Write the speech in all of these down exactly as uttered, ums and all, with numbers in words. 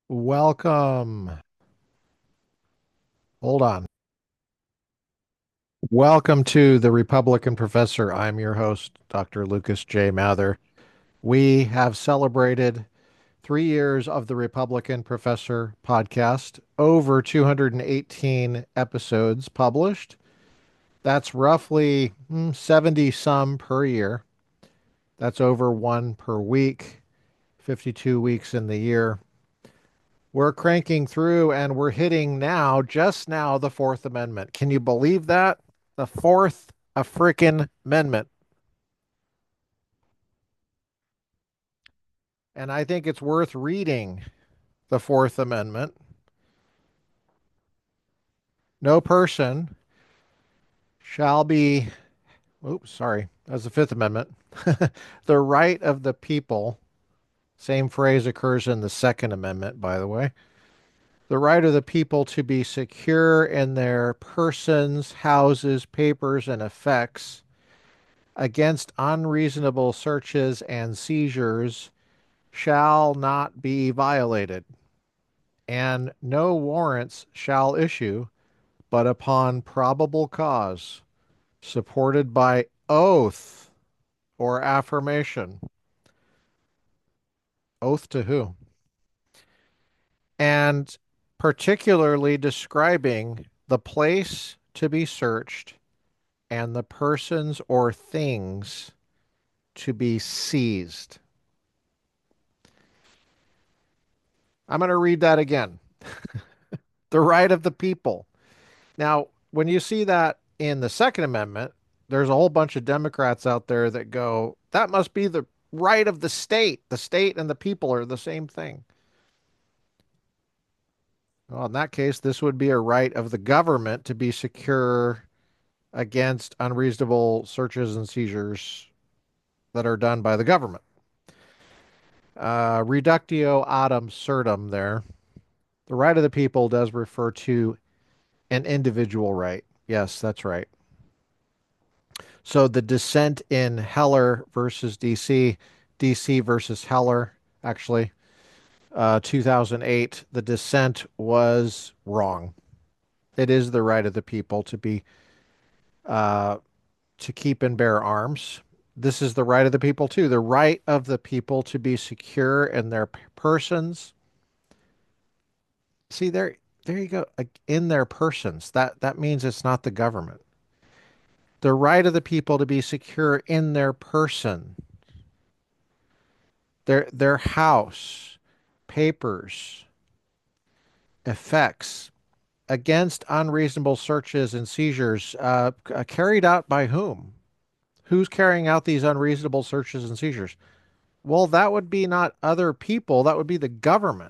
Welcome. Hold on. Welcome to the Republican Professor. I'm your host, Doctor Lucas J. Mather. We have celebrated three years of the Republican Professor podcast, over two hundred eighteen episodes published. That's roughly mm, seventy some per year. That's over one per week, fifty-two weeks in the year. We're cranking through and we're hitting now, just now, the Fourth Amendment. Can you believe that? The Fourth a frickin' Amendment. And I think it's worth reading the Fourth Amendment. No person shall be, oops, sorry, that's the Fifth Amendment. The right of the people, same phrase occurs in the Second Amendment, by the way. The right of the people to be secure in their persons, houses, papers, and effects against unreasonable searches and seizures shall not be violated, and no warrants shall issue but upon probable cause, supported by oath or affirmation. Oath to who? And particularly describing the place to be searched and the persons or things to be seized. I'm going to read that again. The right of the people. Now, when you see that in the Second Amendment, there's a whole bunch of Democrats out there that go, that must be the right of the state. The state and the people are the same thing. Well, in that case, this would be a right of the government to be secure against unreasonable searches and seizures that are done by the government. Uh, reductio ad absurdum there. The right of the people does refer to an individual right. Yes, that's right. So the dissent in Heller versus D C, D C versus Heller, actually, uh, two thousand eight, the dissent was wrong. It is the right of the people to be uh, to keep and bear arms. This is the right of the people too. The right of the people to be secure in their p- persons. See there, there you go. Like, in their persons. That that means it's not the government. The right of the people to be secure in their person, their their house, papers, effects against unreasonable searches and seizures uh, uh, carried out by whom? Who's carrying out these unreasonable searches and seizures? Well, that would be not other people, that would be the government.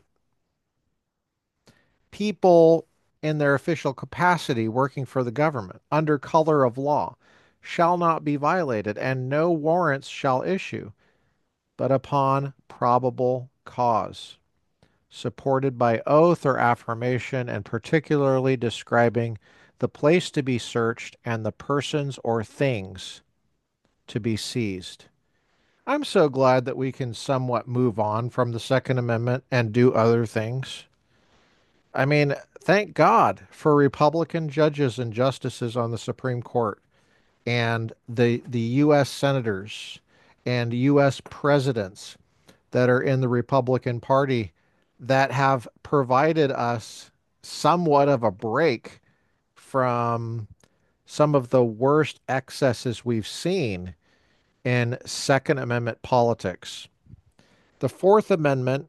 People in their official capacity working for the government under color of law shall not be violated, and no warrants shall issue but upon probable cause, supported by oath or affirmation, and particularly describing the place to be searched and the persons or things to be seized. I'm so glad that we can somewhat move on from the Second Amendment and do other things. I mean, thank God for Republican judges and justices on the Supreme Court and the the U S senators and U S presidents that are in the Republican Party that have provided us somewhat of a break from some of the worst excesses we've seen in Second Amendment politics. The Fourth Amendment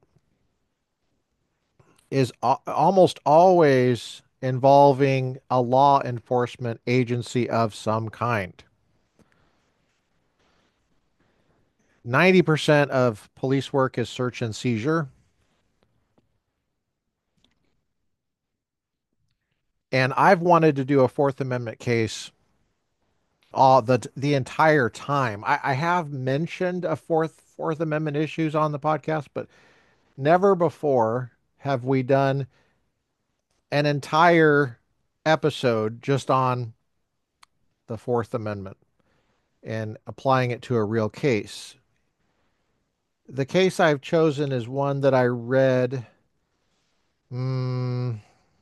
is a- almost always involving a law enforcement agency of some kind. ninety percent of police work is search and seizure. And I've wanted to do a Fourth Amendment case all the the entire time. I, I have mentioned a fourth Fourth Amendment issues on the podcast, but never before have we done an entire episode just on the Fourth Amendment and applying it to a real case. The case I've chosen is one that I read mm,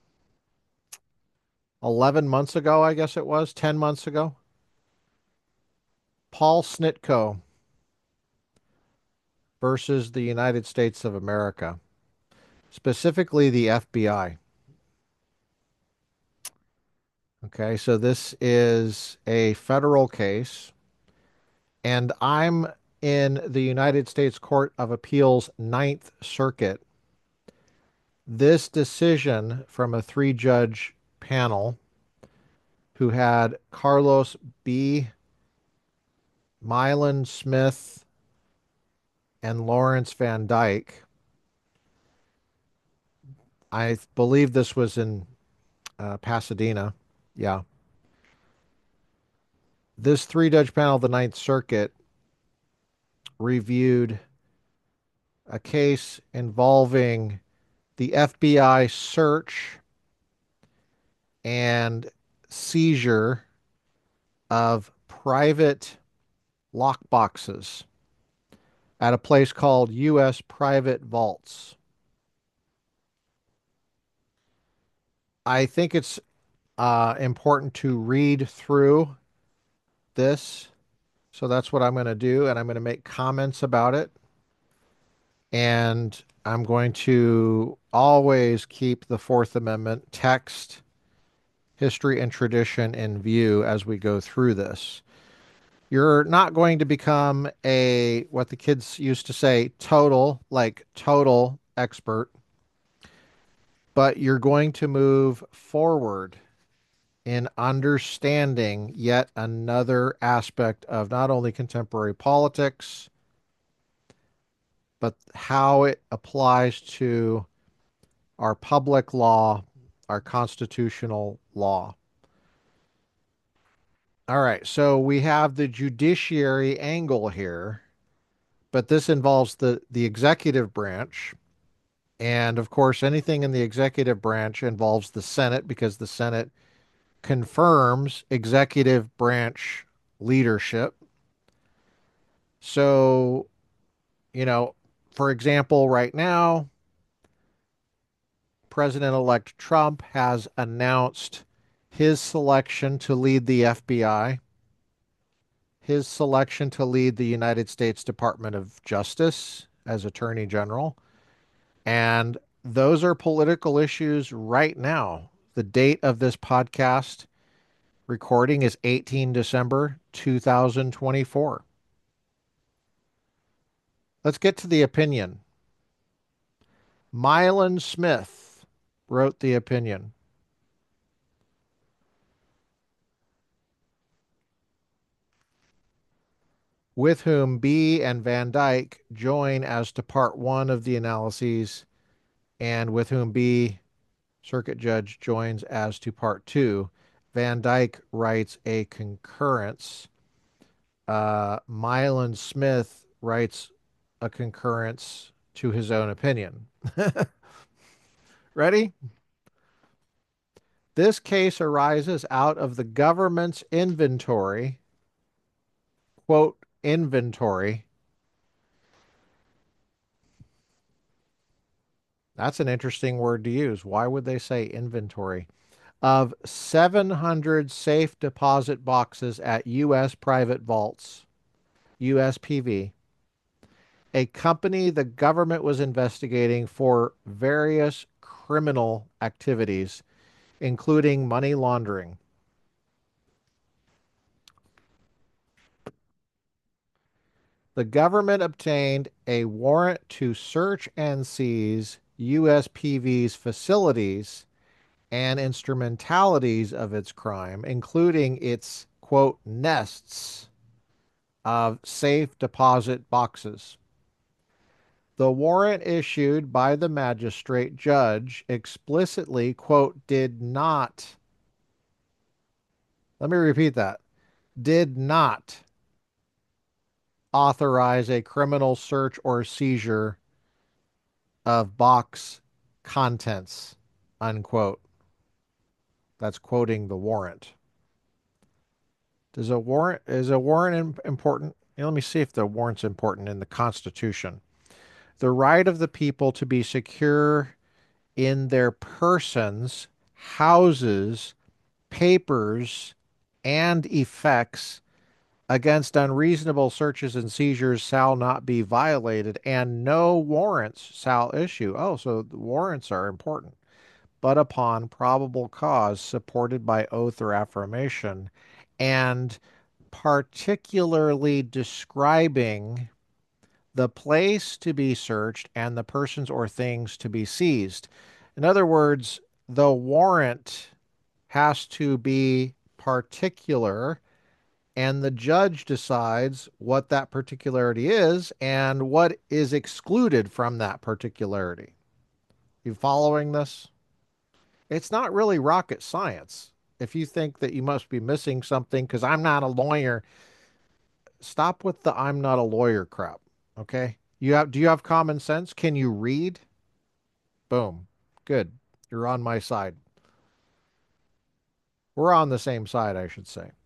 eleven months ago, I guess it was, ten months ago. Paul Snitko versus the United States of America, specifically the F B I. Okay, so this is a federal case, and I'm in the United States Court of Appeals Ninth Circuit. This decision from a three judge panel who had Carlos B. Mylan Smith and Lawrence Van Dyke. I believe this was in uh, Pasadena. Yeah. This three judge panel of the Ninth Circuit reviewed a case involving the F B I search and seizure of private lockboxes at a place called U S Private Vaults. I think it's uh, important to read through this. So that's what I'm going to do. And I'm going to make comments about it. And I'm going to always keep the Fourth Amendment text, history, and tradition in view as we go through this. You're not going to become a, what the kids used to say, total, like total expert, but you're going to move forward in understanding yet another aspect of not only contemporary politics, but how it applies to our public law, our constitutional law. All right, so we have the judiciary angle here, but this involves the, the executive branch. And of course, anything in the executive branch involves the Senate because the Senate confirms executive branch leadership. So, you know, for example, right now, President-elect Trump has announced his selection to lead the F B I, his selection to lead the United States Department of Justice as Attorney General. And those are political issues right now. The date of this podcast recording is eighteenth of December, two thousand twenty-four. Let's get to the opinion. Mylan Smith wrote the opinion. With whom B and Van Dyke join as to part one of the analyses, and with whom B, circuit judge, joins as to part two. Van Dyke writes a concurrence. Uh, Mylan Smith writes a concurrence to his own opinion. Ready? This case arises out of the government's inventory, quote, inventory. That's an interesting word to use. Why would they say inventory? Of seven hundred safe deposit boxes at U S private vaults, U S P V, a company the government was investigating for various criminal activities, including money laundering. The government obtained a warrant to search and seize U S P V's facilities and instrumentalities of its crime, including its, quote, nests of safe deposit boxes. The warrant issued by the magistrate judge explicitly, quote, did not, let me repeat that, did not authorize a criminal search or seizure of box contents, unquote. That's quoting the warrant. Does a warrant, is a warrant important? Let me see if the warrant's important in the Constitution. The right of the people to be secure in their persons, houses, papers, and effects against unreasonable searches and seizures shall not be violated, and no warrants shall issue. Oh, so the warrants are important. But upon probable cause supported by oath or affirmation, and particularly describing the place to be searched and the persons or things to be seized. In other words, the warrant has to be particular, and the judge decides what that particularity is and what is excluded from that particularity. You following this? It's not really rocket science. If you think that you must be missing something because I'm not a lawyer, stop with the I'm not a lawyer crap. Okay? You have do you have common sense? Can you read? Boom. Good. You're on my side. We're on the same side, I should say.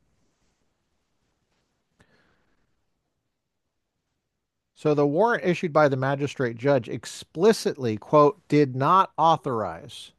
So the warrant issued by the magistrate judge explicitly, quote, did not authorize.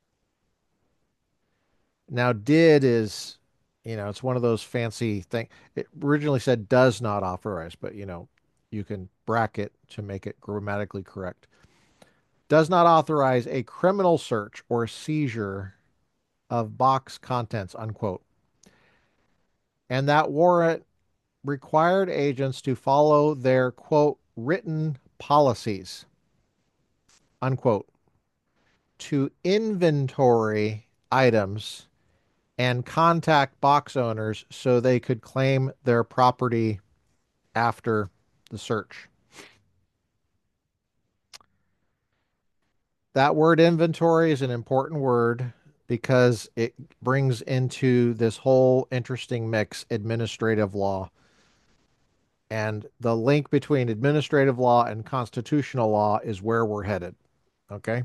Now, did is, you know, it's one of those fancy things. It originally said does not authorize, but, you know, you can bracket to make it grammatically correct. Does not authorize a criminal search or seizure of box contents, unquote. And that warrant required agents to follow their, quote, written policies, unquote, to inventory items and contact box owners so they could claim their property after the search. That word inventory is an important word because it brings into this whole interesting mix administrative law. And the link between administrative law and constitutional law is where we're headed. Okay.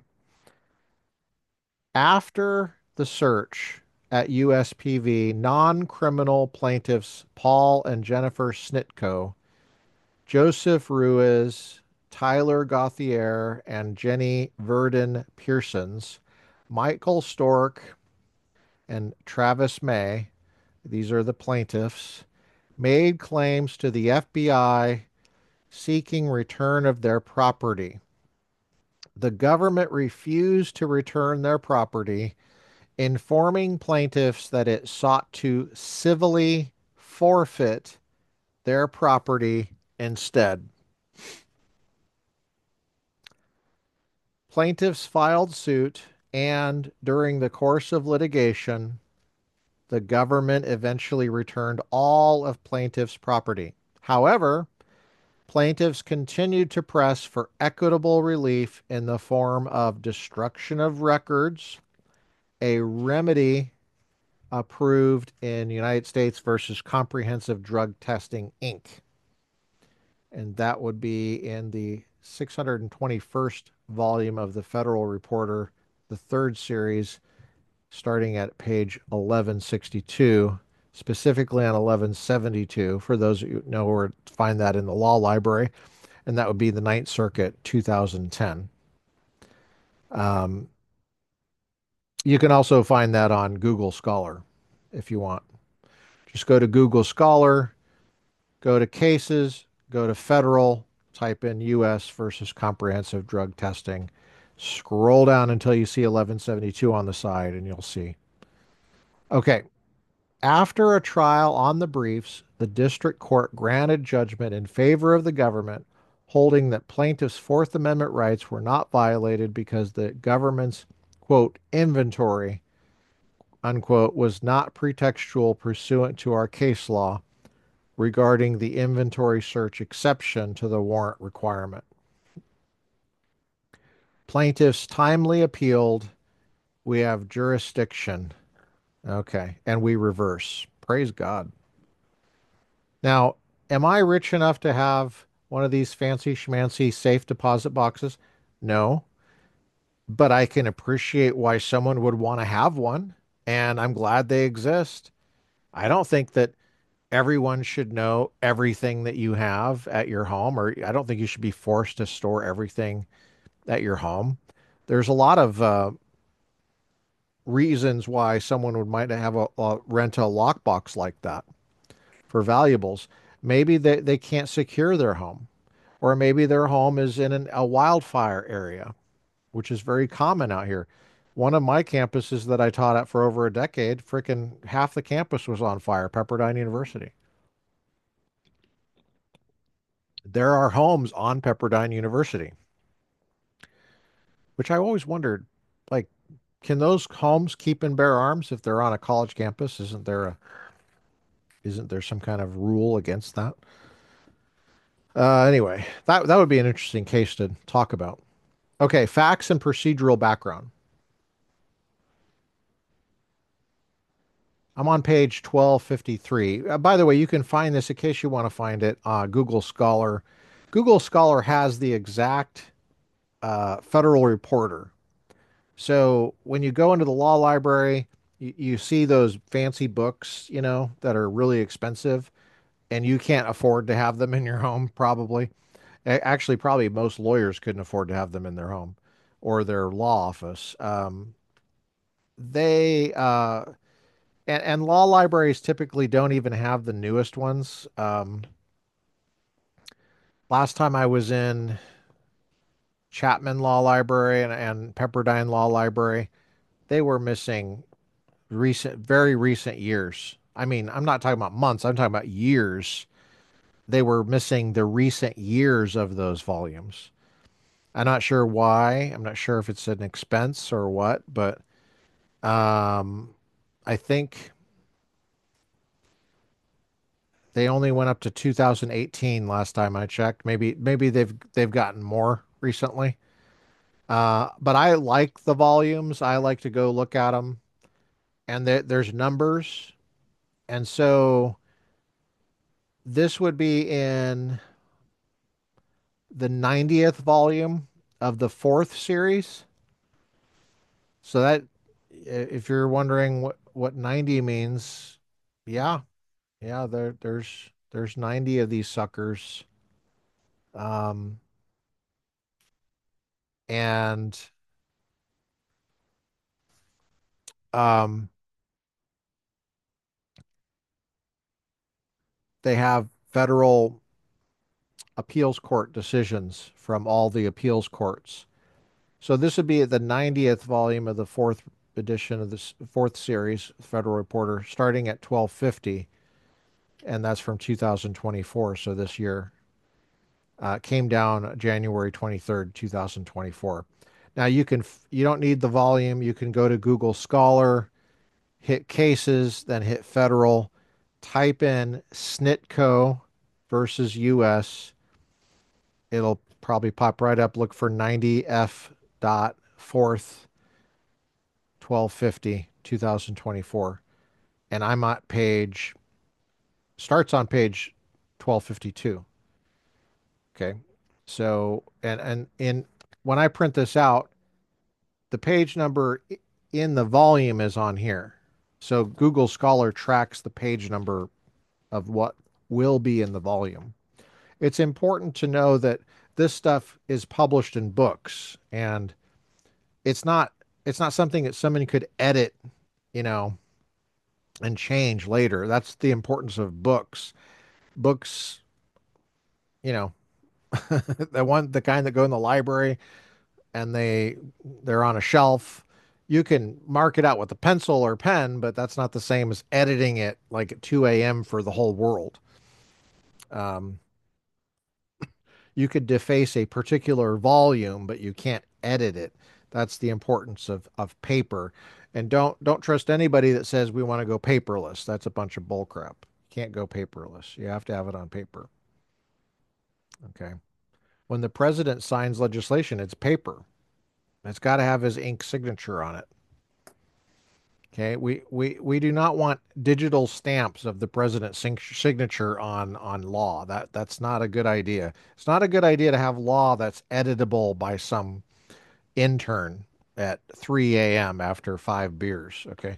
After the search at U S P V, non-criminal plaintiffs Paul and Jennifer Snitko, Joseph Ruiz, Tyler Gauthier, and Jenny Verdon Pearsons, Michael Stork, and Travis May, these are the plaintiffs, made claims to the F B I seeking return of their property. The government refused to return their property, informing plaintiffs that it sought to civilly forfeit their property instead. Plaintiffs filed suit, and during the course of litigation, the government eventually returned all of plaintiffs' property. However, plaintiffs continued to press for equitable relief in the form of destruction of records, a remedy approved in United States versus Comprehensive Drug Testing, Incorporated. And that would be in the six hundred twenty-first volume of the Federal Reporter, the third series, starting at page eleven sixty-two, specifically on eleven seventy-two, for those of you who know where to find that in the law library, and that would be the Ninth Circuit, two thousand ten. Um, you can also find that on Google Scholar if you want. Just go to Google Scholar, go to cases, go to federal, type in U S versus comprehensive drug testing. Scroll down until you see eleven seventy-two on the side, and you'll see. Okay. After a trial on the briefs, the district court granted judgment in favor of the government, holding that plaintiffs' Fourth Amendment rights were not violated because the government's, quote, inventory, unquote, was not pretextual pursuant to our case law regarding the inventory search exception to the warrant requirement. Plaintiffs timely appealed. We have jurisdiction. Okay. And we reverse. Praise God. Now, am I rich enough to have one of these fancy schmancy safe deposit boxes? No, but I can appreciate why someone would want to have one, and I'm glad they exist. I don't think that everyone should know everything that you have at your home, or I don't think you should be forced to store everything at your home. There's a lot of uh, reasons why someone would might have a, a rent a lockbox like that for valuables. Maybe they, they can't secure their home, or maybe their home is in an, a wildfire area, which is very common out here. One of my campuses that I taught at for over a decade, freaking half the campus was on fire, Pepperdine University. There are homes on Pepperdine University, which I always wondered, like, can those homes keep and bear arms if they're on a college campus? Isn't there a isn't there some kind of rule against that? Uh, anyway, that that would be an interesting case to talk about. Okay, facts and procedural background. I'm on page twelve fifty-three. Uh, by the way, you can find this in case you want to find it. Uh, Google Scholar. Google Scholar has the exact uh, federal reporter. So when you go into the law library, you, you see those fancy books, you know, that are really expensive, and you can't afford to have them in your home, probably. A- Actually, probably most lawyers couldn't afford to have them in their home or their law office. Um, they uh, and, and law libraries typically don't even have the newest ones. Um, last time I was in Chapman Law Library and, and Pepperdine Law Library, they were missing recent, very recent years. I mean, I'm not talking about months, I'm talking about years. They were missing the recent years of those volumes. I'm not sure why. I'm not sure if it's an expense or what, but um, I think they only went up to two thousand eighteen last time I checked. Maybe maybe they've they've gotten more recently. Uh, but I like the volumes. I like to go look at them, and there, there's numbers, and so this would be in the ninetieth volume of the fourth series. So that if you're wondering what what ninety means, yeah, yeah, there there's there's ninety of these suckers. Um, and um, they have federal appeals court decisions from all the appeals courts. So this would be the ninetieth volume of the fourth edition of this fourth series, Federal Reporter, starting at twelve fifty, and that's from two thousand twenty-four. So this year uh, came down January twenty-third, two thousand twenty-four. Now you can you don't need the volume. You can go to Google Scholar, hit cases, then hit federal, type in Snitco versus U S. It'll probably pop right up. Look for ninety F dot fourth twelve fifty two thousand twenty-four. And I'm at page, starts on page twelve fifty-two. Okay. So, and, and in, when I print this out, the page number in the volume is on here. So Google Scholar tracks the page number of what will be in the volume. It's important to know that this stuff is published in books, and it's not it's not something that somebody could edit, you know, and change later. That's the importance of books. Books, you know, the one the kind that go in the library and they they're on a shelf. You can mark it out with a pencil or pen, but that's not the same as editing it like at two a m for the whole world. Um, you could deface a particular volume, but you can't edit it. That's the importance of of paper. And don't don't trust anybody that says we want to go paperless. That's a bunch of bullcrap. You can't go paperless. You have to have it on paper. Okay. When the president signs legislation, it's paper. It's got to have his ink signature on it. Okay, we, we, we do not want digital stamps of the president's signature on on law. That that's not a good idea. It's not a good idea to have law that's editable by some intern at three a m after five beers. Okay.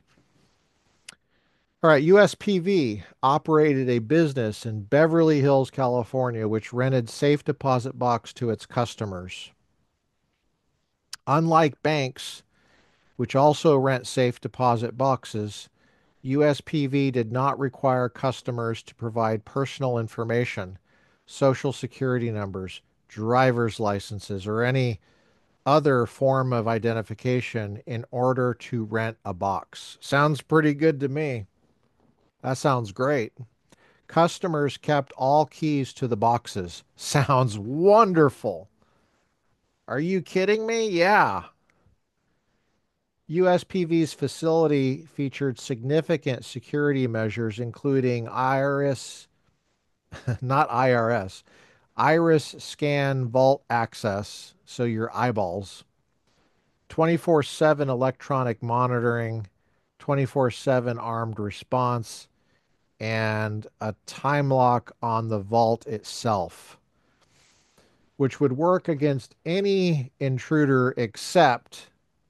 All right, U S P V operated a business in Beverly Hills, California, which rented safe deposit box to its customers. Unlike banks, which also rent safe deposit boxes, U S P V did not require customers to provide personal information, social security numbers, driver's licenses, or any other form of identification in order to rent a box. Sounds pretty good to me. That sounds great. Customers kept all keys to the boxes. Sounds wonderful. Are you kidding me? Yeah. U S P V's facility featured significant security measures, including iris, not I R S, iris scan vault access, so your eyeballs, twenty-four seven electronic monitoring, twenty-four seven armed response, and a time lock on the vault itself, which would work against any intruder except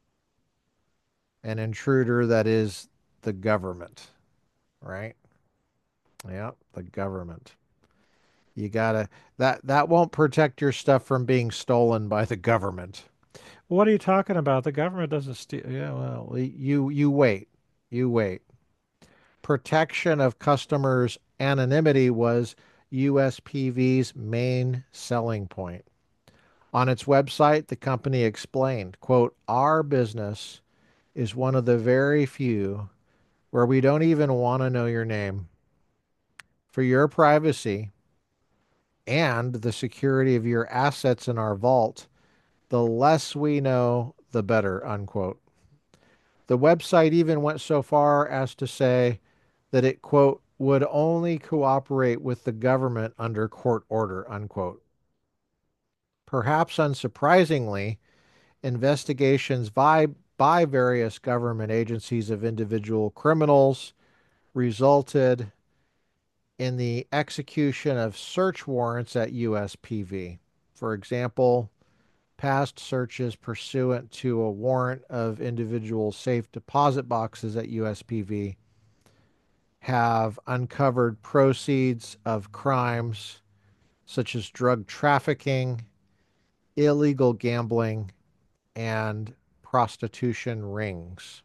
an intruder that is the government, right? Yeah, the government. You gotta that that won't protect your stuff from being stolen by the government. What are you talking about? The government doesn't steal. Yeah, well, you you wait. You wait. Protection of customers' anonymity was U S P V's main selling point. On its website, the company explained, quote, "Our business is one of the very few where we don't even want to know your name. For your privacy and the security of your assets in our vault, the less we know, the better," unquote. The website even went so far as to say that it, quote, would only cooperate with the government under court order, unquote. Perhaps unsurprisingly, investigations by, by various government agencies of individual criminals resulted in the execution of search warrants at U S P V. For example, past searches pursuant to a warrant of individual safe deposit boxes at U S P V have uncovered proceeds of crimes such as drug trafficking, illegal gambling, and prostitution rings.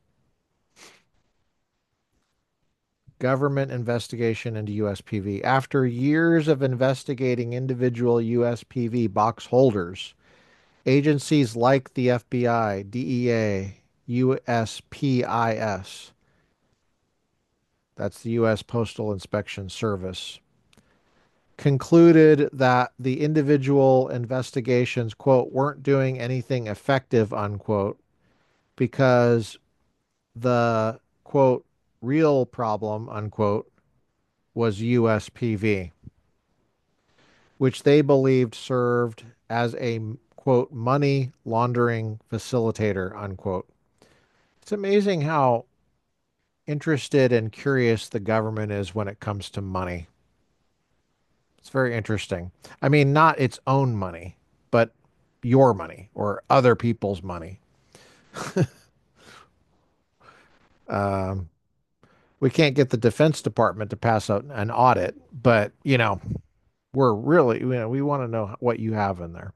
Government investigation into U S P V. After years of investigating individual U S P V box holders, agencies like the F B I, D E A, U S P I S, that's the U S Postal Inspection Service, concluded that the individual investigations, quote, weren't doing anything effective, unquote, because the, quote, real problem, unquote, was U S P V, which they believed served as a, quote, money laundering facilitator, unquote. It's amazing how interested and curious the government is when it comes to money. It's very interesting. I mean, not its own money, but your money or other people's money. Um, we can't get the Defense Department to pass out an audit, but you know, we're really, you know, we want to know what you have in there.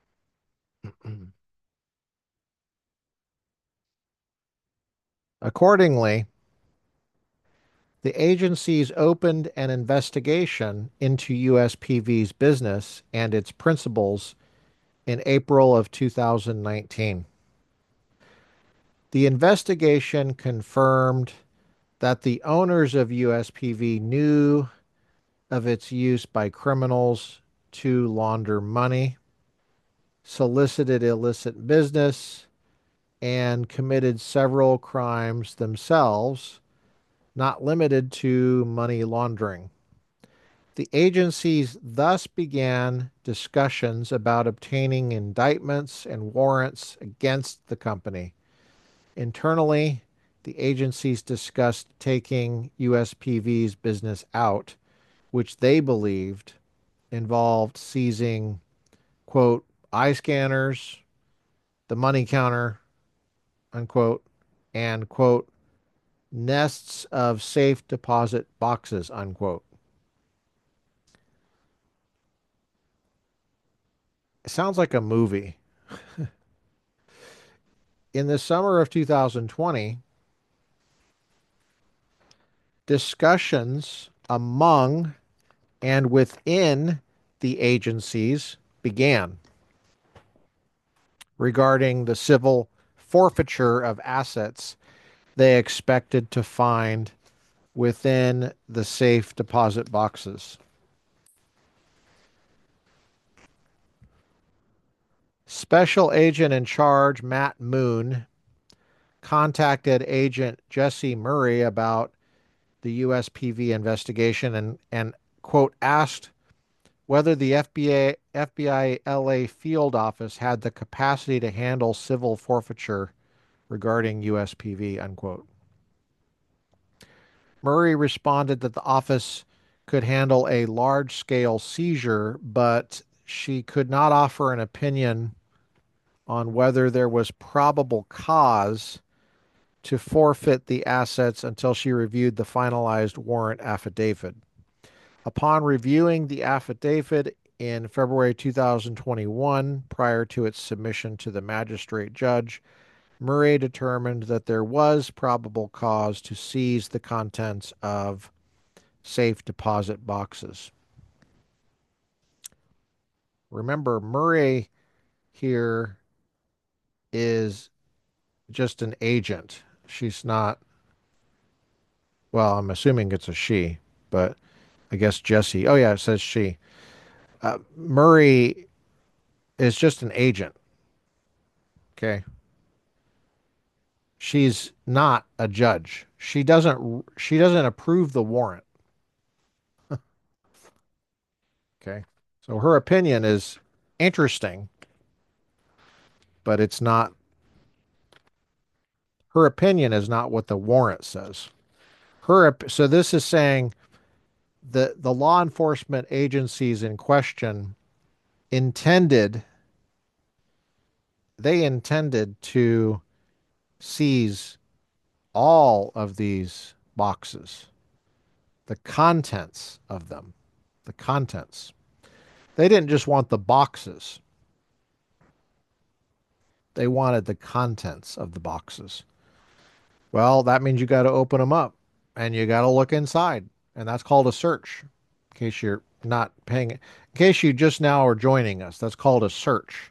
Accordingly, the agencies opened an investigation into U S P V's business and its principals in April of two thousand nineteen. The investigation confirmed that the owners of U S P V knew of its use by criminals to launder money, solicited illicit business, and committed several crimes themselves, not limited to money laundering. The agencies thus began discussions about obtaining indictments and warrants against the company. Internally, the agencies discussed taking U S P V's business out, which they believed involved seizing, quote, eye scanners, the money counter, unquote, and, quote, nests of safe deposit boxes, unquote. It sounds like a movie. In the summer of two thousand twenty, discussions among and within the agencies began regarding the civil forfeiture of assets they expected to find within the safe deposit boxes. Special Agent in Charge Matt Moon contacted Agent Jesse Murray about the U S P V investigation and, and quote, asked whether the F B I, F B I L A field office had the capacity to handle civil forfeiture regarding U S P V, unquote. Murray responded that the office could handle a large scale seizure, but she could not offer an opinion on whether there was probable cause to forfeit the assets until she reviewed the finalized warrant affidavit. Upon reviewing the affidavit in February two thousand twenty-one, prior to its submission to the magistrate judge, Murray determined that there was probable cause to seize the contents of safe deposit boxes. Remember, Murray here is just an agent. She's not, well, I'm assuming it's a she, but I guess Jesse. Oh, yeah, it says she. Uh, Murray is just an agent. Okay. She's not a judge. She doesn't she doesn't approve the warrant. Okay. So her opinion is interesting, but it's not her opinion is not what the warrant says. Her so this is saying that the law enforcement agencies in question intended they intended to seize all of these boxes, the contents of them, the contents. They didn't just want the boxes. They wanted the contents of the boxes. Well, that means you got to open them up and you got to look inside. And that's called a search. In case you're not paying it, in case you just now are joining us, that's called a search.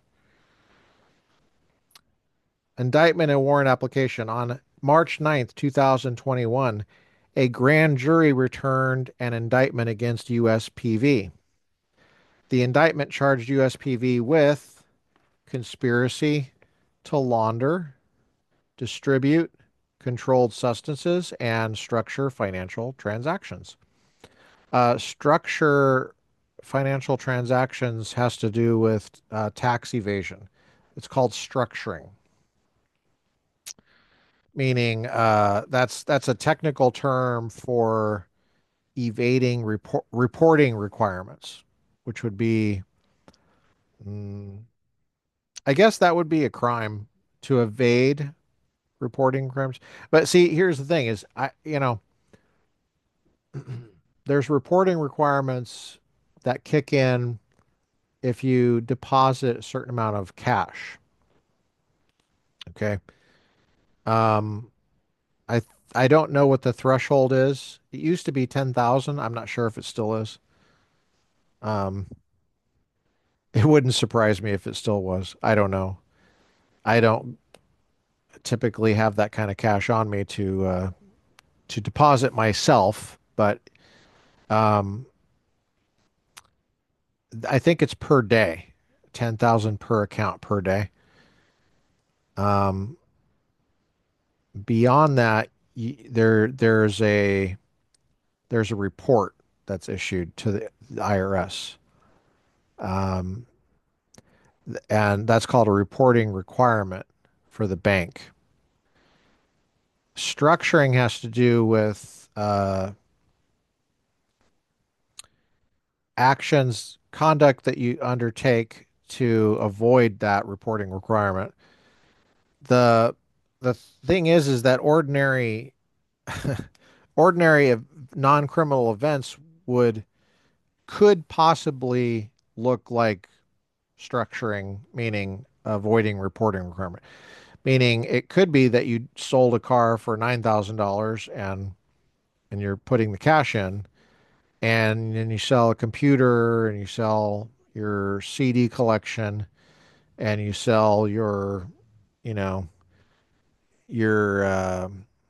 Indictment and warrant application. On March ninth, two thousand twenty-one, a grand jury returned an indictment against U S P V. The indictment charged U S P V with conspiracy to launder, distribute controlled substances, and structure financial transactions. Uh, structure financial transactions has to do with uh, tax evasion. It's called structuring, meaning uh, that's that's a technical term for evading report, reporting requirements, which would be, mm, I guess that would be a crime to evade reporting crimes. But see, here's the thing: is I, you know, there's reporting requirements that kick in if you deposit a certain amount of cash. Okay. Um, I I don't know what the threshold is. It used to be ten thousand. I'm not sure if it still is. Um, it wouldn't surprise me if it still was. I don't know. I don't typically have that kind of cash on me to uh, to deposit myself, but um, I think it's per day, ten thousand per account per day. Um, Beyond that, y- there there's a there's a report that's issued to the, the I R S. Um, and that's called a reporting requirement for the bank. Structuring has to do with uh, actions, conduct that you undertake to avoid that reporting requirement. The the thing is is that ordinary ordinary non-criminal events would could possibly look like structuring, meaning avoiding reporting requirement. Meaning it could be that you sold a car for nine thousand dollars and and you're putting the cash in, and then you sell a computer and you sell your C D collection and you sell your, you know, your uh,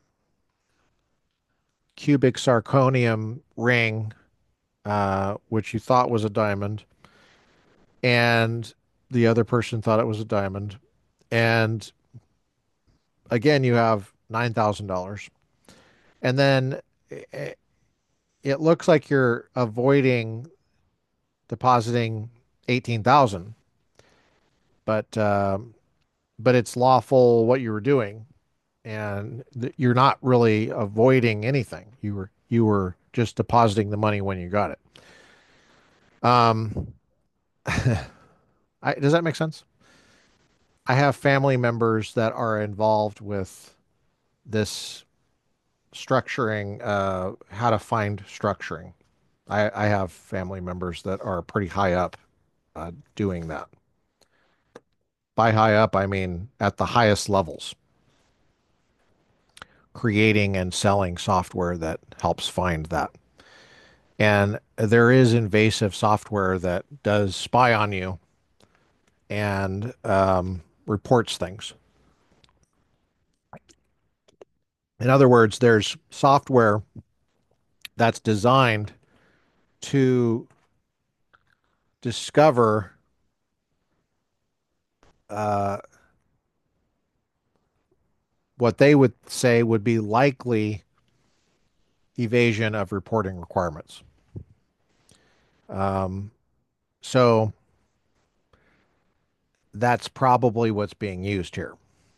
cubic zirconium ring, uh, which you thought was a diamond, and the other person thought it was a diamond. And again, you have nine thousand dollars. And then it, it looks like you're avoiding depositing eighteen thousand, but um, but it's lawful what you were doing, and th- you're not really avoiding anything. You were you were just depositing the money when you got it. Um, I, does that make sense? I have family members that are involved with this structuring, uh, how to find structuring. I, I have family members that are pretty high up uh, doing that. By high up, I mean at the highest levels, creating and selling software that helps find that. And there is invasive software that does spy on you and um, reports things. In other words, there's software that's designed to discover uh, what they would say would be likely evasion of reporting requirements. Um, so that's probably what's being used here.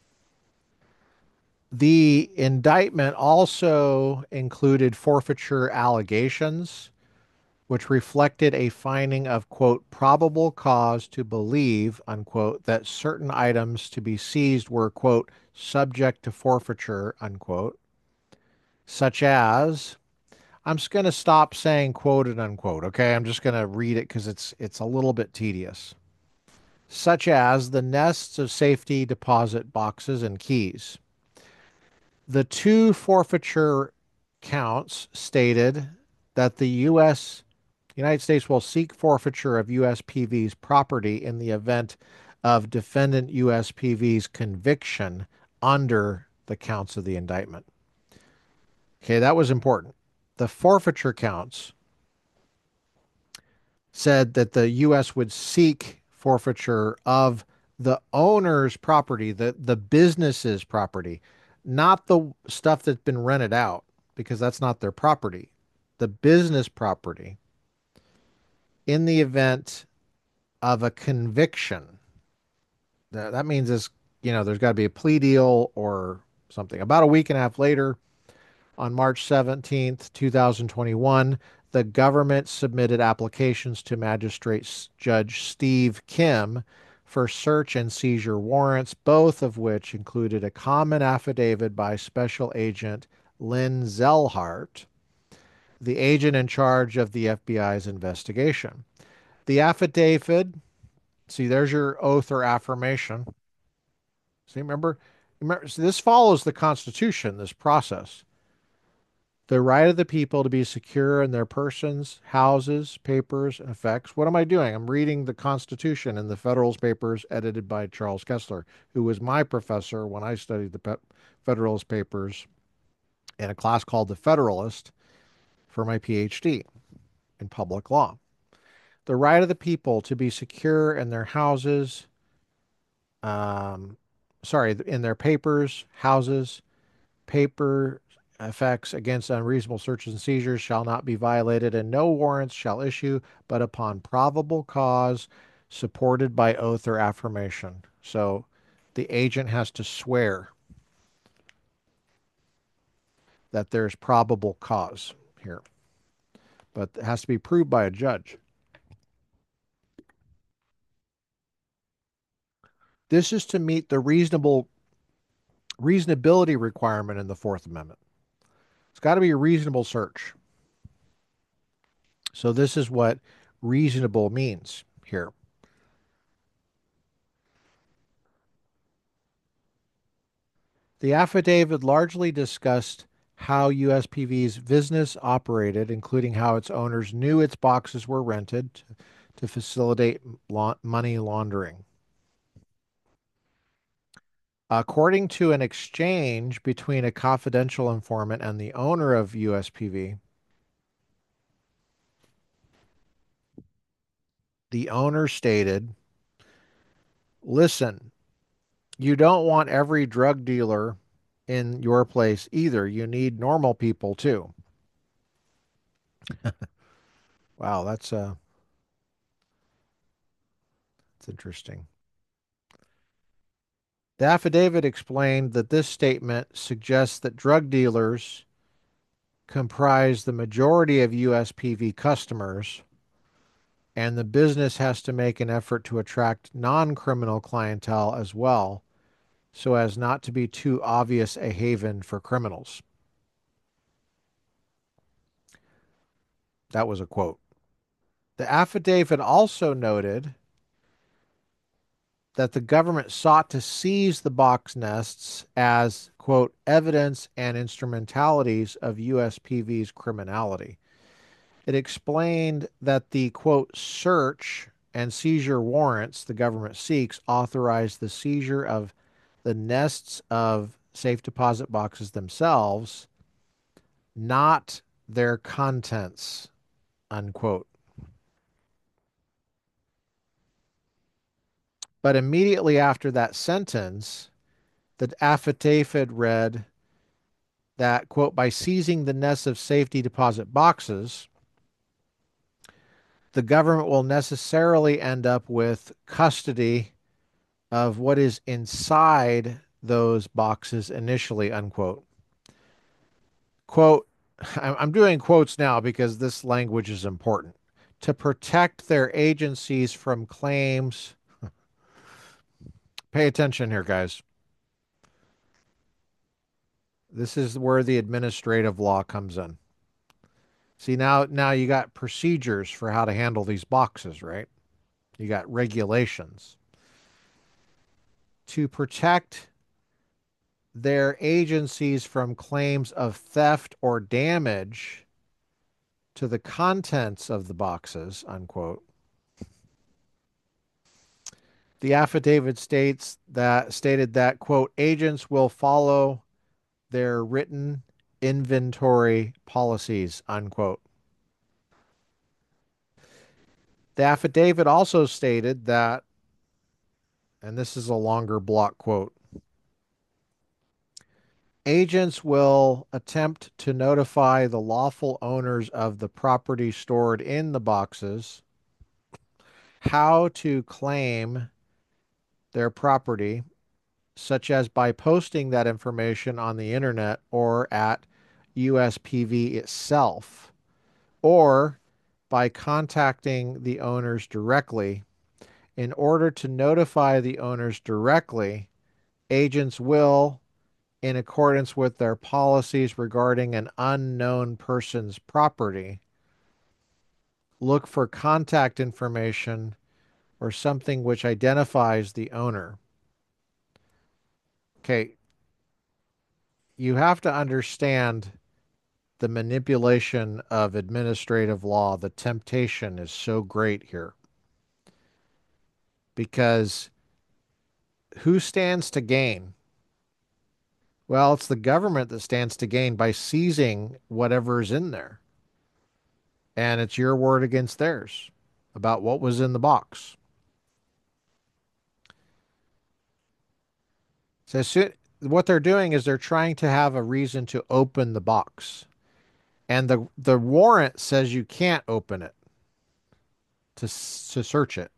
The indictment also included forfeiture allegations, which reflected a finding of, quote, probable cause to believe, unquote, that certain items to be seized were, quote, subject to forfeiture, unquote, such as, I'm just going to stop saying quoted unquote, okay? I'm just going to read it because it's it's a little bit tedious. Such as the nests of safety deposit boxes and keys. The two forfeiture counts stated that the U S United States will seek forfeiture of U S P V's property in the event of defendant U S P V's conviction under the counts of the indictment. Okay, that was important. The forfeiture counts said that the U S would seek forfeiture of the owner's property, the, the business's property, not the stuff that's been rented out, because that's not their property. The business property in the event of a conviction. That, that means is, you know, there's got to be a plea deal or something. About a week and a half later, on March seventeenth, two thousand twenty-one, the government submitted applications to Magistrate Judge Steve Kim for search and seizure warrants, both of which included a common affidavit by Special Agent Lynn Zellhart, the agent in charge of the F B I's investigation. The affidavit, see, there's your oath or affirmation. See, remember, remember, so this follows the Constitution, this process. The right of the people to be secure in their persons, houses, papers, and effects. What am I doing? I'm reading the Constitution in the Federalist Papers edited by Charles Kessler, who was my professor when I studied the Federalist Papers in a class called The Federalist for my PhD in public law. The right of the people to be secure in their houses, um, sorry, in their papers, houses, paper effects against unreasonable searches and seizures shall not be violated, and no warrants shall issue but upon probable cause supported by oath or affirmation. So the agent has to swear that there's probable cause here, but it has to be proved by a judge. This is to meet the reasonable reasonability requirement in the Fourth Amendment. It's got to be a reasonable search. So this is what reasonable means here. The affidavit largely discussed how U S P V's business operated, including how its owners knew its boxes were rented to, to facilitate la- money laundering. According to an exchange between a confidential informant and the owner of U S P V, the owner stated, listen, you don't want every drug dealer in your place either. You need normal people too. Wow, that's uh that's interesting. The affidavit explained that this statement suggests that drug dealers comprise the majority of U S P V customers, and the business has to make an effort to attract non-criminal clientele as well, so as not to be too obvious a haven for criminals. That was a quote. The affidavit also noted that the government sought to seize the box nests as, quote, evidence and instrumentalities of U S P V's criminality. It explained that the, quote, search and seizure warrants the government seeks authorize the seizure of the nests of safe deposit boxes themselves, not their contents, unquote. But immediately after that sentence, the affidavit read that, quote, by seizing the nests of safety deposit boxes, the government will necessarily end up with custody of what is inside those boxes initially, unquote. Quote, I'm doing quotes now because this language is important. To protect their agencies from claims. Pay attention here, guys. This is where the administrative law comes in. See, now now you got procedures for how to handle these boxes, right? You got regulations. To protect their agencies from claims of theft or damage to the contents of the boxes, unquote. The affidavit states that stated that, quote, agents will follow their written inventory policies, unquote. The affidavit also stated that, and this is a longer block quote, agents will attempt to notify the lawful owners of the property stored in the boxes how to claim their property, such as by posting that information on the internet or at U S P V itself, or by contacting the owners directly. In order to notify the owners directly, agents will, in accordance with their policies regarding an unknown person's property, look for contact information or something which identifies the owner. Okay, you have to understand the manipulation of administrative law. The temptation is so great here because who stands to gain? Well, it's the government that stands to gain by seizing whatever is in there. And it's your word against theirs about what was in the box. So soon, what they're doing is they're trying to have a reason to open the box. And the the warrant says you can't open it to to search it.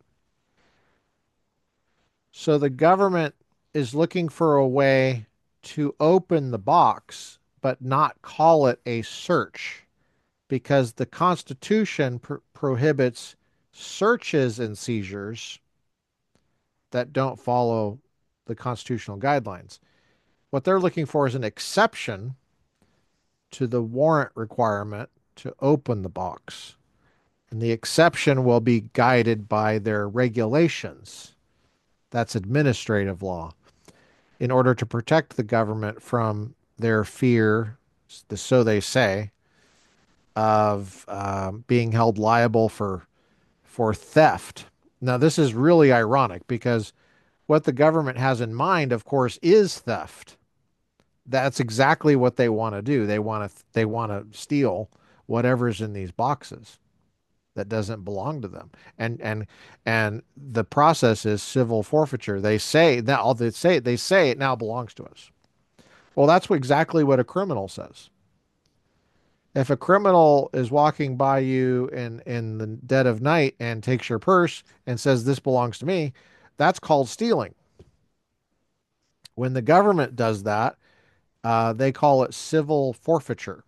So the government is looking for a way to open the box but not call it a search because the Constitution pr- prohibits searches and seizures that don't follow the constitutional guidelines. What they're looking for is an exception to the warrant requirement to open the box. And the exception will be guided by their regulations. That's administrative law. in order to protect the government from their fear, so they say, of um, being held liable for for theft. Now, this is really ironic because what the government has in mind, of course, is theft. That's exactly what they want to do. They want to they want to steal whatever's in these boxes that doesn't belong to them. And and and the process is civil forfeiture. They say that all they say they say it now belongs to us. Well, that's what, exactly what a criminal says. If a criminal is walking by you in in the dead of night and takes your purse and says this belongs to me, that's called stealing. When the government does that, uh, they call it civil forfeiture,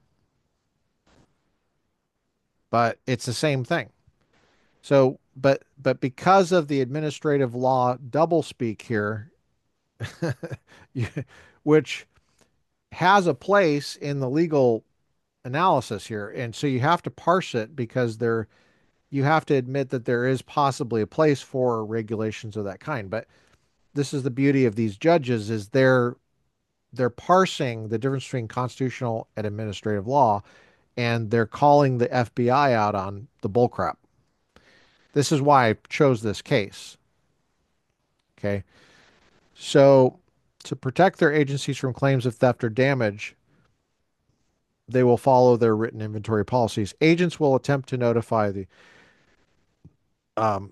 but it's the same thing. So, but but because of the administrative law doublespeak here, which has a place in the legal analysis here, and so you have to parse it because there you have to admit that there is possibly a place for regulations of that kind. But this is the beauty of these judges is they're they're parsing the difference between constitutional and administrative law, and they're calling the F B I out on the bullcrap. This is why I chose this case. Okay. So, to protect their agencies from claims of theft or damage, they will follow their written inventory policies. Agents will attempt to notify the, um,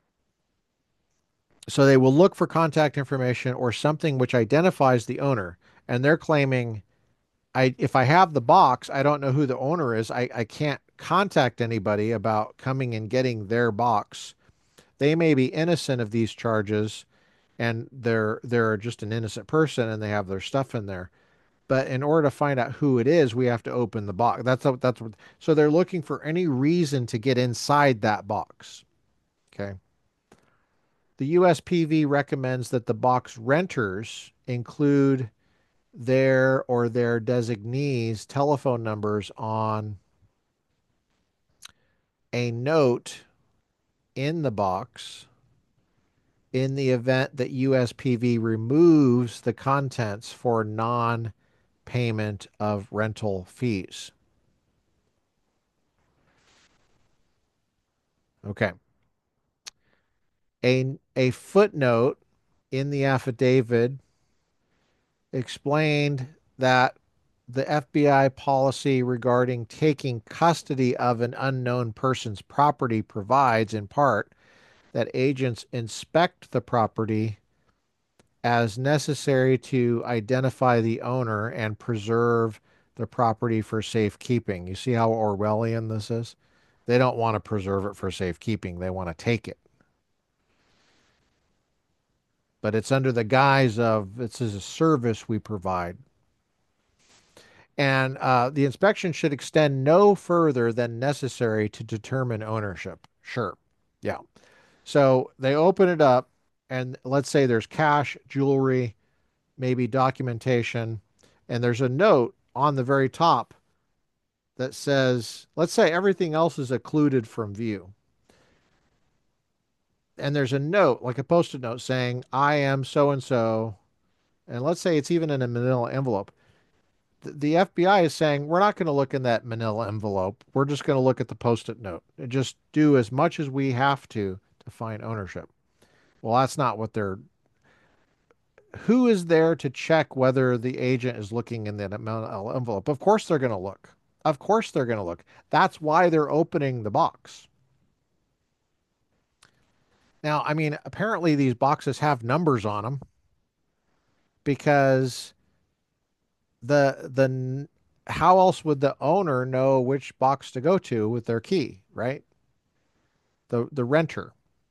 so they will look for contact information or something which identifies the owner. And they're claiming, I, if I have the box, I don't know who the owner is. I, I can't contact anybody about coming and getting their box. They may be innocent of these charges and they're they're just an innocent person and they have their stuff in there. But in order to find out who it is, we have to open the box. That's what that's what. So they're looking for any reason to get inside that box. Okay. The U S P V recommends that the box renters include their or their designees' telephone numbers on a note in the box in the event that U S P V removes the contents for non-payment of rental fees. Okay. A, a footnote in the affidavit explained that the F B I policy regarding taking custody of an unknown person's property provides, in part, that agents inspect the property as necessary to identify the owner and preserve the property for safekeeping. You see how Orwellian this is? They don't want to preserve it for safekeeping, they want to take it. But it's under the guise of this is a service we provide. And uh, the inspection should extend no further than necessary to determine ownership. Sure. Yeah. So they open it up, and let's say there's cash, jewelry, maybe documentation, and there's a note on the very top that says, let's say everything else is occluded from view. And there's a note, like a post-it note saying, I am so and so. And let's say it's even in a manila envelope. The F B I is saying, we're not going to look in that manila envelope. We're just going to look at the post-it note and just do as much as we have to to find ownership. Well, that's not what they're. Who is there to check whether the agent is looking in that manila envelope? Of course they're going to look. Of course they're going to look. That's why they're opening the box. Now, I mean, apparently these boxes have numbers on them because the the how else would the owner know which box to go to with their key, right? The the renter.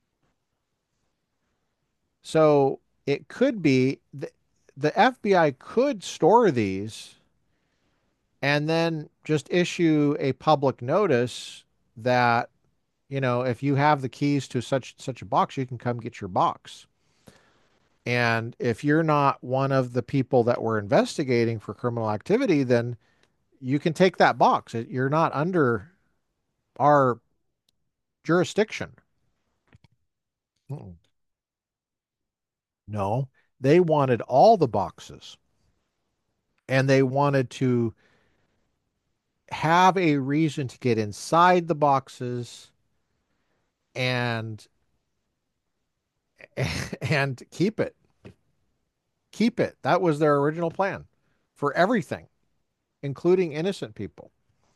So it could be the, the F B I could store these and then just issue a public notice that, you know, if you have the keys to such such a box, you can come get your box. And if you're not one of the people that we're investigating for criminal activity, then you can take that box. You're not under our jurisdiction. Mm-mm. No. They wanted all the boxes, and they wanted to have a reason to get inside the boxes and and keep it. Keep it. That was their original plan for everything, including innocent people.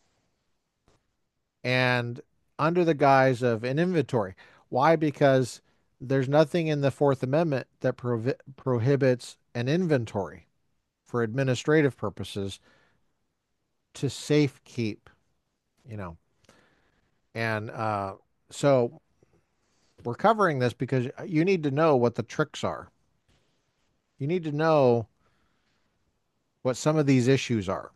And under the guise of an inventory. Why? Because there's nothing in the Fourth Amendment that provi- prohibits an inventory for administrative purposes to safekeep, you know. And uh, so we're covering this because you need to know what the tricks are. You need to know what some of these issues are.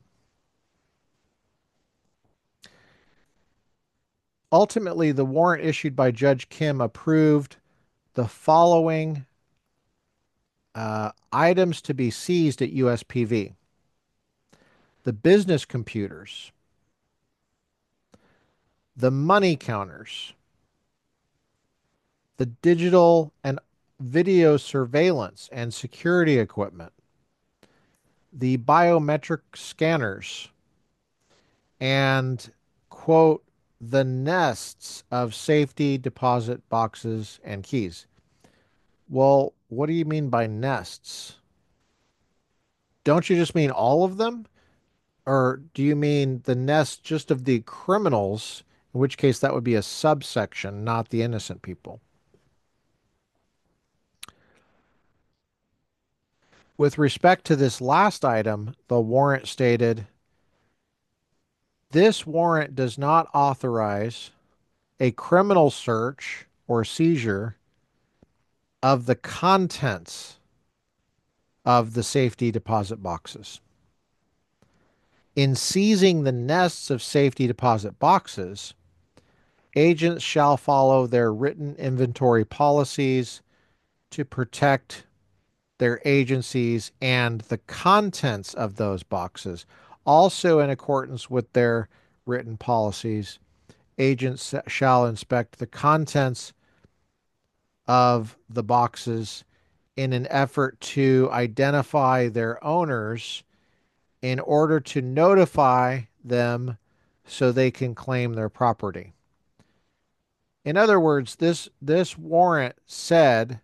Ultimately, the warrant issued by Judge Kim approved the following uh, items to be seized at U S P V: the business computers, the money counters, the digital and video surveillance and security equipment, the biometric scanners, and, quote, the nests of safety deposit boxes and keys. Well, what do you mean by nests? Don't you just mean all of them? Or do you mean the nest just of the criminals, in which case that would be a subsection, not the innocent people? With respect to this last item, the warrant stated, this warrant does not authorize a criminal search or seizure of the contents of the safety deposit boxes. In seizing the nests of safety deposit boxes, agents shall follow their written inventory policies to protect their agencies and the contents of those boxes. Also, in accordance with their written policies, agents shall inspect the contents of the boxes in an effort to identify their owners in order to notify them so they can claim their property. In other words, this this warrant said,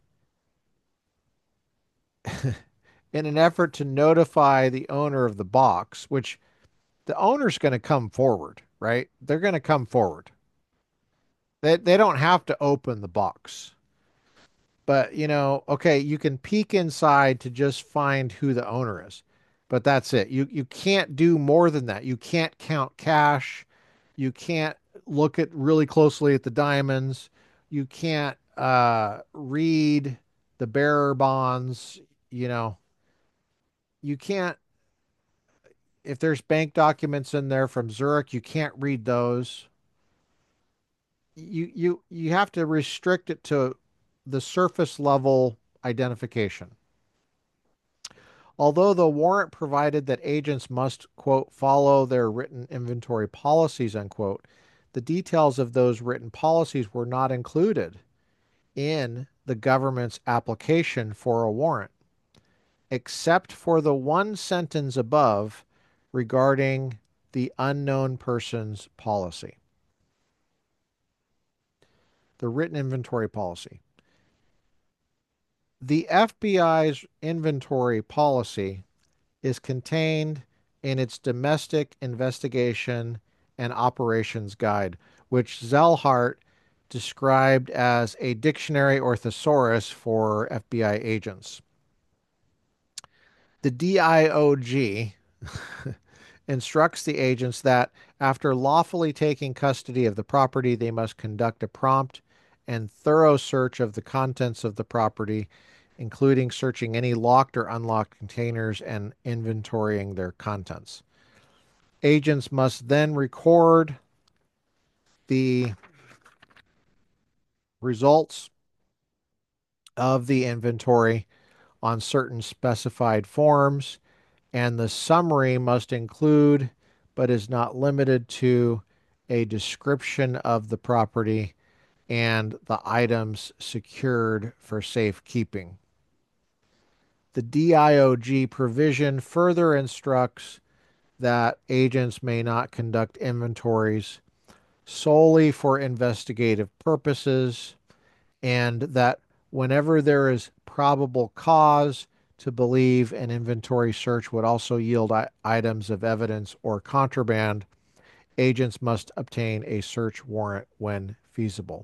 in an effort to notify the owner of the box, which the owner's going to come forward, right? They're going to come forward. They they don't have to open the box. But, you know, okay, you can peek inside to just find who the owner is. But that's it. You you can't do more than that. You can't count cash. You can't look at really closely at the diamonds. You can't uh read the bearer bonds, you know. You can't, if there's bank documents in there from Zurich, you can't read those. You you you have to restrict it to the surface level identification. Although the warrant provided that agents must, quote, follow their written inventory policies, unquote, the details of those written policies were not included in the government's application for a warrant, except for the one sentence above regarding the unknown persons policy, the written inventory policy. The F B I's inventory policy is contained in its Domestic Investigation and Operations Guide, which Zellhart described as a dictionary or thesaurus for F B I agents. The D I O G instructs the agents that after lawfully taking custody of the property, they must conduct a prompt and thorough search of the contents of the property, including searching any locked or unlocked containers and inventorying their contents. Agents must then record the results of the inventory on certain specified forms, and the summary must include, but is not limited to, a description of the property and the items secured for safekeeping. The D I O G provision further instructs that agents may not conduct inventories solely for investigative purposes, and that whenever there is probable cause to believe an inventory search would also yield I- items of evidence or contraband, agents must obtain a search warrant when feasible.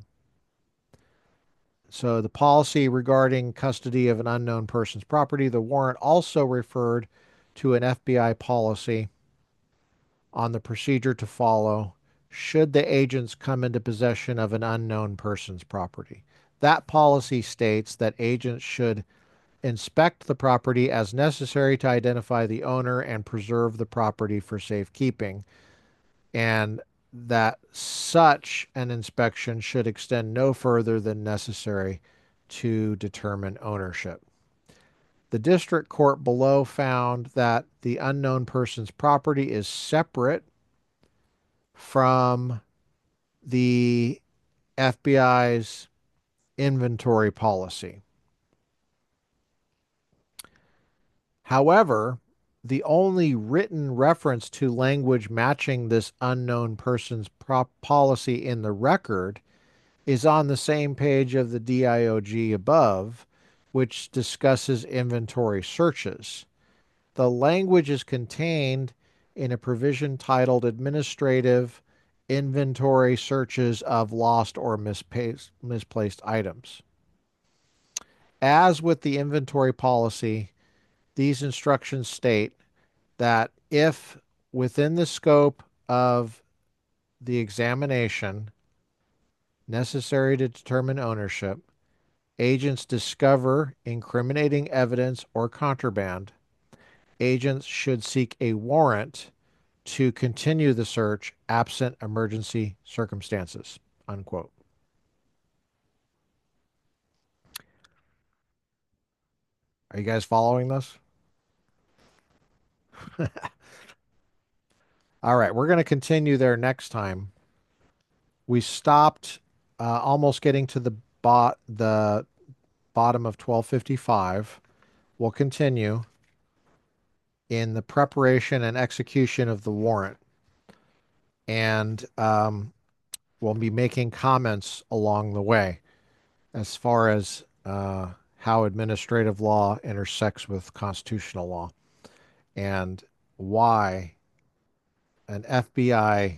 So, the policy regarding custody of an unknown person's property, the warrant also referred to an F B I policy on the procedure to follow should the agents come into possession of an unknown person's property. That policy states that agents should inspect the property as necessary to identify the owner and preserve the property for safekeeping, and that such an inspection should extend no further than necessary to determine ownership. The district court below found that the unknown person's property is separate from the F B I's inventory policy. However, the only written reference to language matching this unknown person's prop policy in the record is on the same page of the D I O G above, which discusses inventory searches. The language is contained in a provision titled Administrative Inventory Searches of Lost or Misplaced, misplaced Items. As with the inventory policy, these instructions state that if within the scope of the examination necessary to determine ownership, agents discover incriminating evidence or contraband, agents should seek a warrant to continue the search absent emergency circumstances, unquote. Are you guys following this? All right, we're going to continue there next time. We stopped uh, almost getting to the bot the bottom of twelve fifty-five. We'll continue in the preparation and execution of the warrant, and um, we'll be making comments along the way as far as uh, how administrative law intersects with constitutional law and why an F B I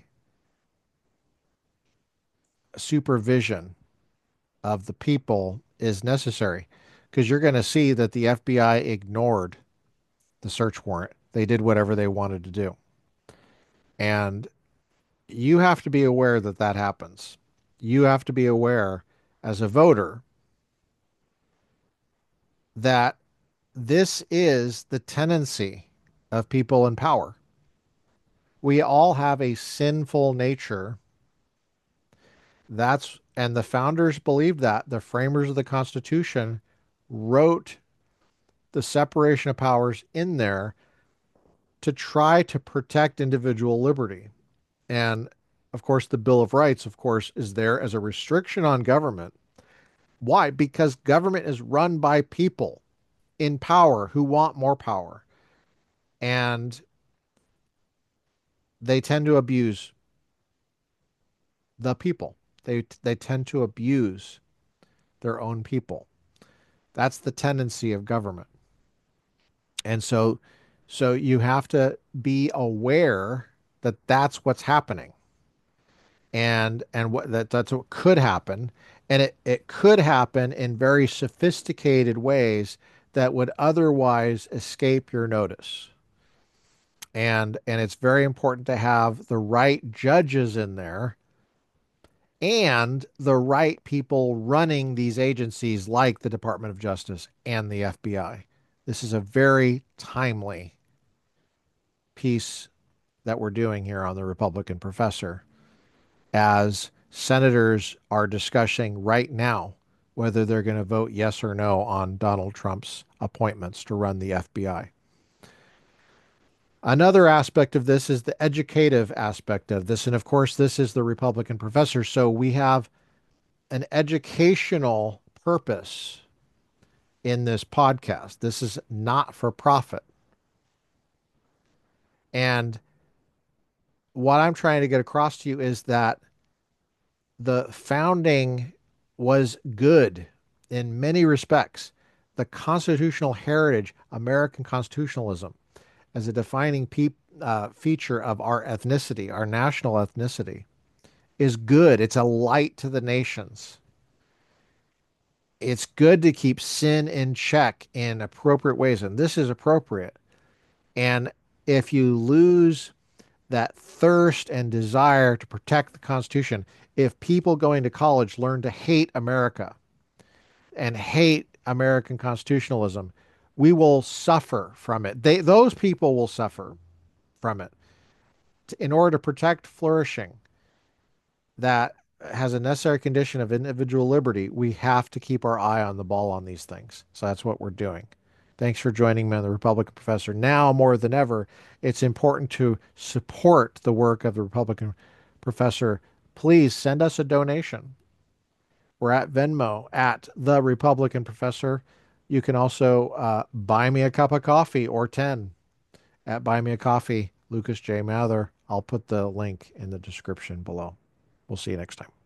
supervision of the people is necessary. Because you're going to see that the F B I ignored the search warrant. They did whatever they wanted to do. And you have to be aware that that happens. You have to be aware as a voter that this is the tendency of people in power. We all have a sinful nature. That's, and the founders believed that. The framers of the Constitution wrote the separation of powers in there to try to protect individual liberty. And of course, the Bill of Rights, of course, is there as a restriction on government. Why? Because government is run by people in power who want more power. And they tend to abuse the people. They they tend to abuse their own people. That's the tendency of government. And so so you have to be aware that that's what's happening. And and what that that's what could happen. And it, it could happen in very sophisticated ways that would otherwise escape your notice. And and it's very important to have the right judges in there and the right people running these agencies like the Department of Justice and the F B I. This is a very timely piece that we're doing here on the Republican Professor, as senators are discussing right now whether they're going to vote yes or no on Donald Trump's appointments to run the F B I. Another aspect of this is the educative aspect of this. And of course, this is the Republican Professor. So we have an educational purpose in this podcast. This is not for profit. And what I'm trying to get across to you is that the founding was good in many respects. The constitutional heritage, American constitutionalism, as a defining pe- uh, feature of our ethnicity, our national ethnicity, is good. It's a light to the nations. It's good to keep sin in check in appropriate ways, and this is appropriate. And if you lose that thirst and desire to protect the Constitution, if people going to college learn to hate America and hate American constitutionalism, we will suffer from it. They, those people will suffer from it. In order to protect flourishing that has a necessary condition of individual liberty, we have to keep our eye on the ball on these things. So that's what we're doing. Thanks for joining me on the Republican Professor. Now more than ever, it's important to support the work of the Republican Professor. Please send us a donation. We're at Venmo at the Republican Professor. You can also uh, buy me a cup of coffee or ten at Buy Me a Coffee, Lucas J. Mather. I'll put the link in the description below. We'll see you next time.